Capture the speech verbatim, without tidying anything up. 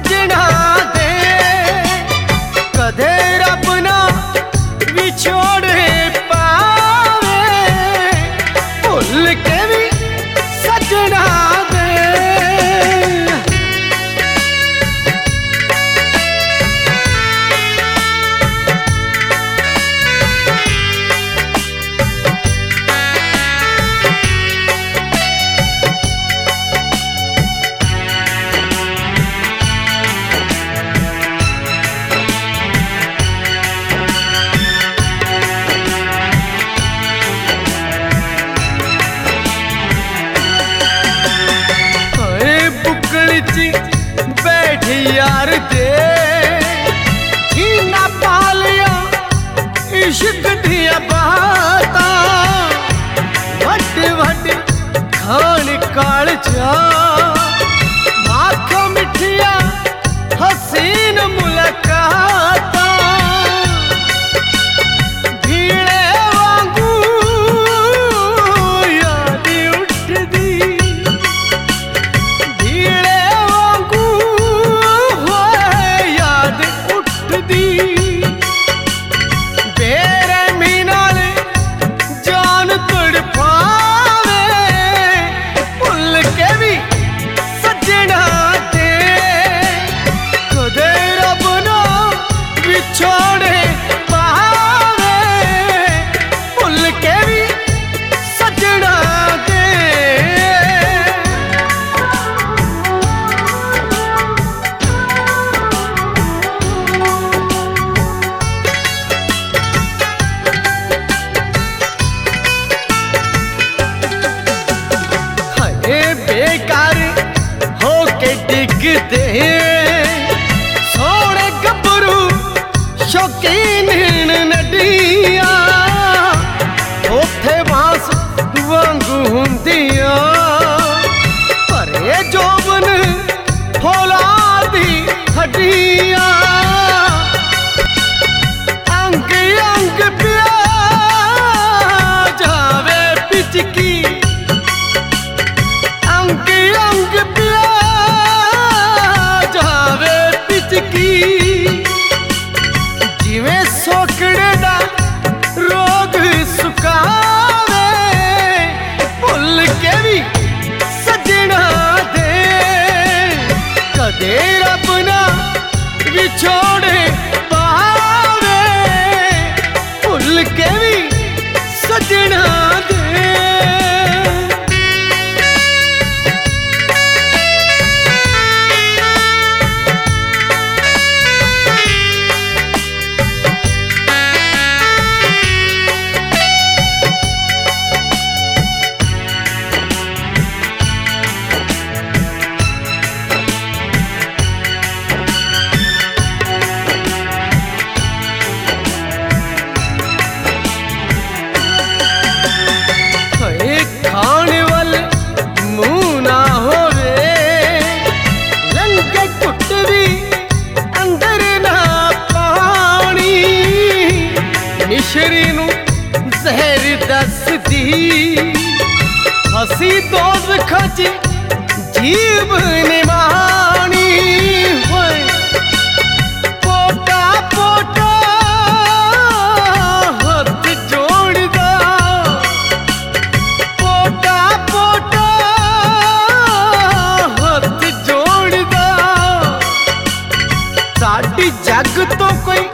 सजना दे कदे रब ना विछोड़े पावे भुल के भी सजना दे। बैठ यार दे ना पालिया इश्क दिया बाता वट वट खान काल जा माखो मिठिया हसीन मुलाकाता भीड़े वांगू याद उठदी छोड़े पावे भुल के भी सजना दे। हाय बेकार होके डिगते सोने गबरू शौकीन नडिया ओथे बांस वांगू हुंदिया परे जोबन फौलादी हड्डिया अंग अंग पिया जावे पिचकी अंग अंग पिया जावे पिचकी जिवें सोकड़े दा रोग सुकावे भुल के भी सजना दे कदे रब ना विछोड़े पावे भुल के भी सजना दे। खाने वाले मुंह ना होवे लंके कुट भी अंदर ना पानी मिश्री नू जहर दस दी हसी दोज खच जीव निमानी पोटा पोटा हाथ जोड़दा साडी जग तो कोई